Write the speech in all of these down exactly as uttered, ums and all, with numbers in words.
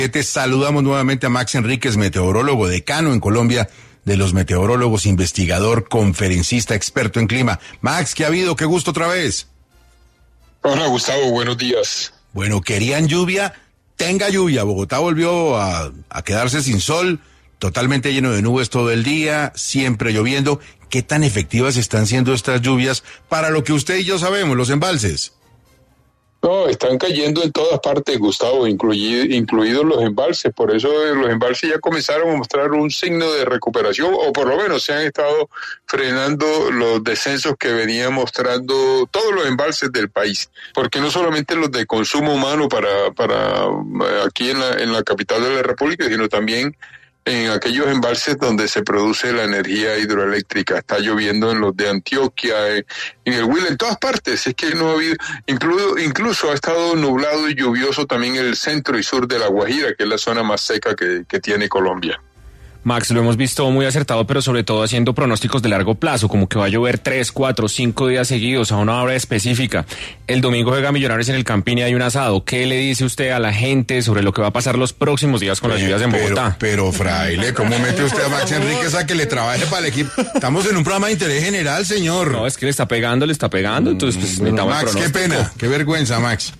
Te saludamos nuevamente a Max Enríquez, meteorólogo, decano en Colombia de los meteorólogos, investigador, conferencista, experto en clima. Max, ¿qué ha habido? Qué gusto otra vez. Hola, Gustavo, buenos días. Bueno, querían lluvia, tenga lluvia. Bogotá volvió a, a quedarse sin sol, totalmente lleno de nubes todo el día, siempre lloviendo. ¿Qué tan efectivas están siendo estas lluvias para lo que usted y yo sabemos, los embalses? No, están cayendo en todas partes, Gustavo, incluido, incluidos los embalses. Por eso los embalses ya comenzaron a mostrar un signo de recuperación, o por lo menos se han estado frenando los descensos que venían mostrando todos los embalses del país. Porque no solamente los de consumo humano para, para aquí en la, en la capital de la República, sino también en aquellos embalses donde se produce la energía hidroeléctrica. Está lloviendo en los de Antioquia, en el Huila, en todas partes. Es que no ha habido, incluso, incluso ha estado nublado y lluvioso también en el centro y sur de La Guajira, que es la zona más seca que, que tiene Colombia. Max, lo hemos visto muy acertado, pero sobre todo haciendo pronósticos de largo plazo, como que va a llover tres, cuatro, cinco días seguidos a una hora específica. El domingo juega Millonarios en el Campín y hay un asado. ¿Qué le dice usted a la gente sobre lo que va a pasar los próximos días con las lluvias en Bogotá? Pero, pero fraile, ¿cómo mete usted a Max Enríquez a que le trabaje para el equipo? Estamos en un programa de interés general, señor. No, es que le está pegando, le está pegando, entonces pues mm, necesitamos Max, qué pena, qué vergüenza, Max.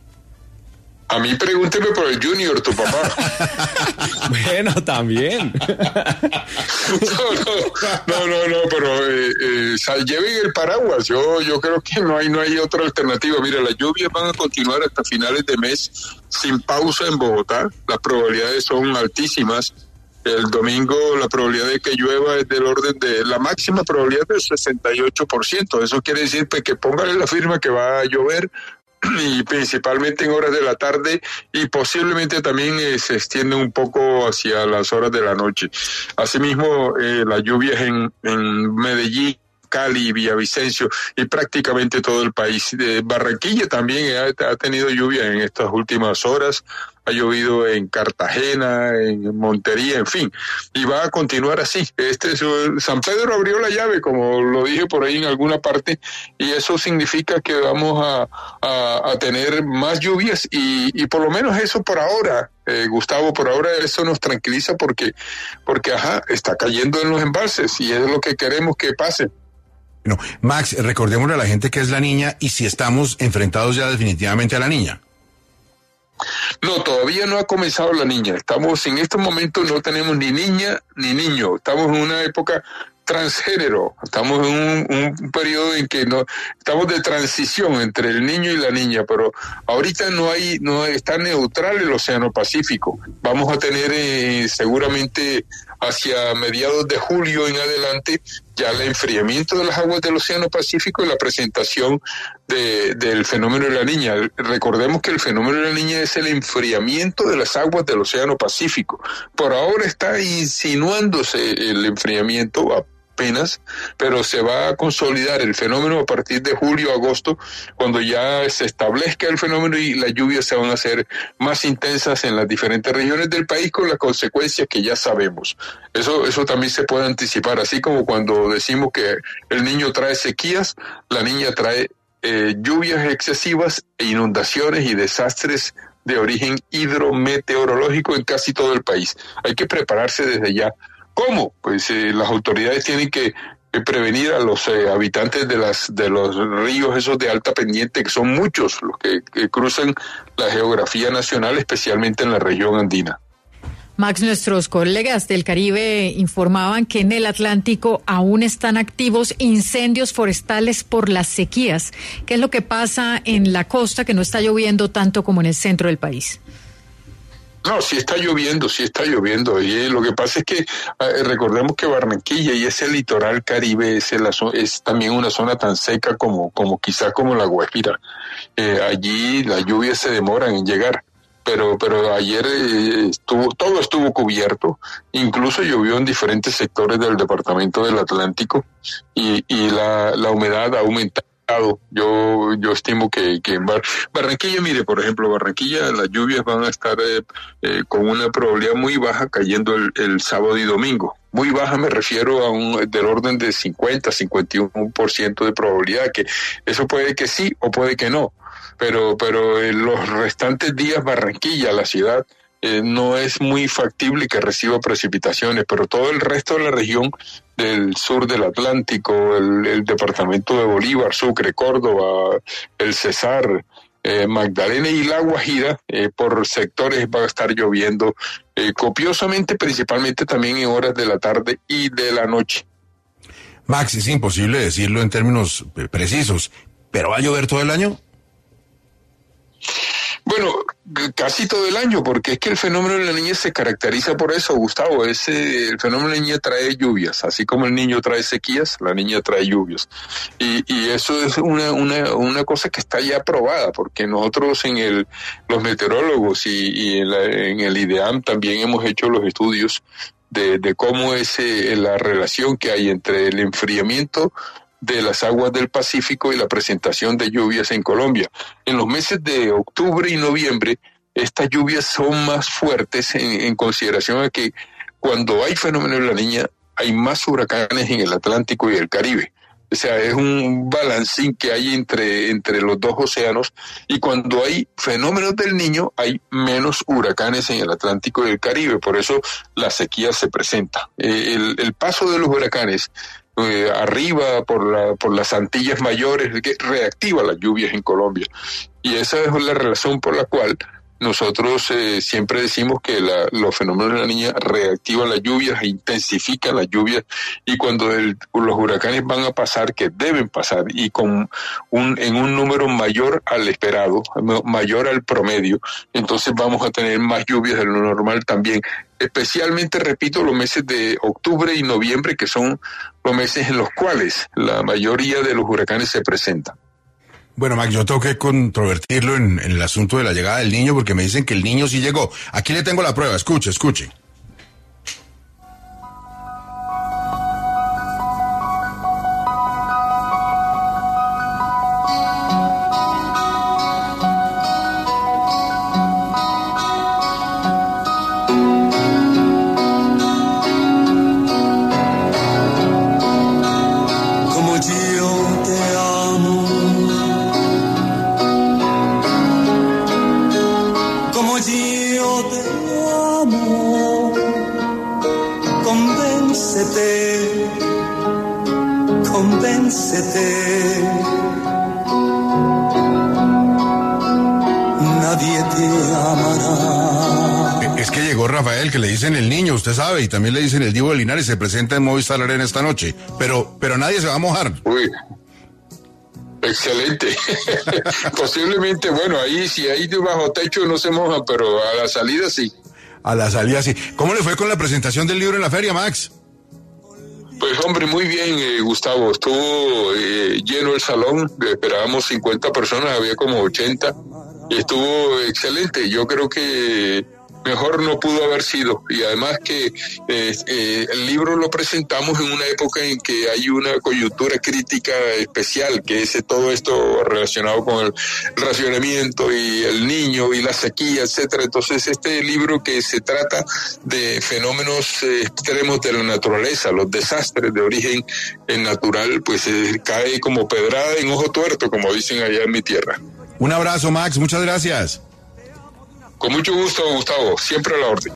A mí pregúnteme por el Junior, tu papá. Bueno, también. No, no, no, no, no, pero eh, eh, lleven el paraguas. Yo, yo creo que no hay, no hay otra alternativa. Mira, las lluvias van a continuar hasta finales de mes sin pausa en Bogotá. Las probabilidades son altísimas. El domingo la probabilidad de que llueva es del orden de la máxima probabilidad del sesenta y ocho por ciento. Eso quiere decir que póngale la firma que va a llover, y principalmente en horas de la tarde, y posiblemente también eh, se extiende un poco hacia las horas de la noche. Asimismo, eh, las lluvias en, en Medellín, Cali, Villavicencio y prácticamente todo el país. De Barranquilla también ha, ha tenido lluvia en estas últimas horas. Ha llovido en Cartagena, en Montería, en fin, y va a continuar así. Este es, San Pedro abrió la llave, como lo dije por ahí en alguna parte, y eso significa que vamos a, a, a tener más lluvias, y, y por lo menos eso por ahora, eh, Gustavo, por ahora eso nos tranquiliza porque, porque ajá, está cayendo en los embalses y es lo que queremos que pase. No, Max, recordémosle a la gente que es la niña y si estamos enfrentados ya definitivamente a la niña. No, todavía no ha comenzado la niña. Estamos en este momento, no tenemos ni niña ni niño. Estamos en una época transgénero. Estamos en un, un periodo en que no estamos de transición entre el niño y la niña, pero ahorita no hay, no está neutral el Océano Pacífico. Vamos a tener eh, seguramente hacia mediados de julio en adelante ya el enfriamiento de las aguas del Océano Pacífico y la presentación de, del fenómeno de la Niña. Recordemos que el fenómeno de la Niña es el enfriamiento de las aguas del Océano Pacífico. Por ahora está insinuándose el enfriamiento apenas, pero se va a consolidar el fenómeno a partir de julio, agosto, cuando ya se establezca el fenómeno y las lluvias se van a hacer más intensas en las diferentes regiones del país con las consecuencias que ya sabemos. Eso, eso también se puede anticipar, así como cuando decimos que el niño trae sequías, la niña trae eh, lluvias excesivas e inundaciones y desastres de origen hidrometeorológico en casi todo el país. Hay que prepararse desde ya. ¿Cómo? Pues eh, las autoridades tienen que, que prevenir a los eh, habitantes de las de los ríos esos de alta pendiente, que son muchos los que, que cruzan la geografía nacional, especialmente en la región andina. Max, nuestros colegas del Caribe informaban que en el Atlántico aún están activos incendios forestales por las sequías. ¿Qué es lo que pasa en la costa, que no está lloviendo tanto como en el centro del país? No, sí está lloviendo, sí está lloviendo. Y eh, lo que pasa es que eh, recordemos que Barranquilla y ese litoral Caribe es, el, es también una zona tan seca como, como quizás como La Guajira. Eh, allí las lluvias se demoran en llegar. Pero, pero ayer eh, estuvo, todo estuvo cubierto, incluso llovió en diferentes sectores del departamento del Atlántico y, y la, la humedad ha aumentado. Yo, yo estimo que, que en Bar- Barranquilla, mire, por ejemplo, Barranquilla, las lluvias van a estar eh, eh, con una probabilidad muy baja cayendo el, el sábado y domingo. Muy baja me refiero a un del orden de cincuenta, cincuenta y uno por ciento de probabilidad, que eso puede que sí o puede que no. Pero, pero en los restantes días Barranquilla, la ciudad, eh, no es muy factible que reciba precipitaciones, pero todo el resto de la región del sur del Atlántico, el, el departamento de Bolívar, Sucre, Córdoba, el Cesar, eh, Magdalena y La Guajira, eh, por sectores va a estar lloviendo eh, copiosamente, principalmente también en horas de la tarde y de la noche. Max, es imposible decirlo en términos precisos, ¿pero va a llover todo el año? Bueno, casi todo el año, porque es que el fenómeno de la niña se caracteriza por eso, Gustavo. Ese, el fenómeno de la niña trae lluvias, así como el niño trae sequías, la niña trae lluvias. Y, y eso es una, una, una cosa que está ya probada, porque nosotros en el, los meteorólogos y, y en, la, en el IDEAM también hemos hecho los estudios de, de cómo es eh, la relación que hay entre el enfriamiento de las aguas del Pacífico y la presentación de lluvias en Colombia. En los meses de octubre y noviembre, estas lluvias son más fuertes en, en consideración a que cuando hay fenómeno de la niña, hay más huracanes en el Atlántico y el Caribe. O sea, es un balancín que hay entre, entre los dos océanos, y cuando hay fenómenos del niño, hay menos huracanes en el Atlántico y el Caribe. Por eso la sequía se presenta. Eh, el, el paso de los huracanes Eh, arriba por la por las Antillas Mayores, que reactiva las lluvias en Colombia, y esa es la razón por la cual nosotros eh, siempre decimos que la, los fenómenos de la niña reactivan las lluvias, intensifican las lluvias, y cuando el, los huracanes van a pasar, que deben pasar, y con un en un número mayor al esperado, mayor al promedio, entonces vamos a tener más lluvias de lo normal también. Especialmente, repito, los meses de octubre y noviembre, que son los meses en los cuales la mayoría de los huracanes se presentan. Bueno, Max, yo tengo que controvertirlo en, en el asunto de la llegada del niño, porque me dicen que el niño sí llegó. Aquí le tengo la prueba, escuche, escuche. Nadie te amará. Es que llegó Rafael, que le dicen el niño, usted sabe, y también le dicen el Divo de Linares, se presenta en Movistar Arena esta noche, pero, pero nadie se va a mojar. Uy, excelente. Posiblemente, bueno, ahí si hay bajo techo no se moja, pero a la salida sí. A la salida sí. ¿Cómo le fue con la presentación del libro en la feria, Max? Pues hombre, muy bien, eh, Gustavo. Estuvo eh, lleno el salón, esperábamos cincuenta personas, había como ochenta, y estuvo excelente. Yo creo que mejor no pudo haber sido, y además que eh, eh, el libro lo presentamos en una época en que hay una coyuntura crítica especial, que es todo esto relacionado con el racionamiento y el niño y la sequía, etcétera. Entonces este libro, que se trata de fenómenos eh, extremos de la naturaleza, los desastres de origen eh, natural, pues eh, cae como pedrada en ojo tuerto, como dicen allá en mi tierra. Un abrazo, Max, muchas gracias. Con mucho gusto, Gustavo, siempre a la orden.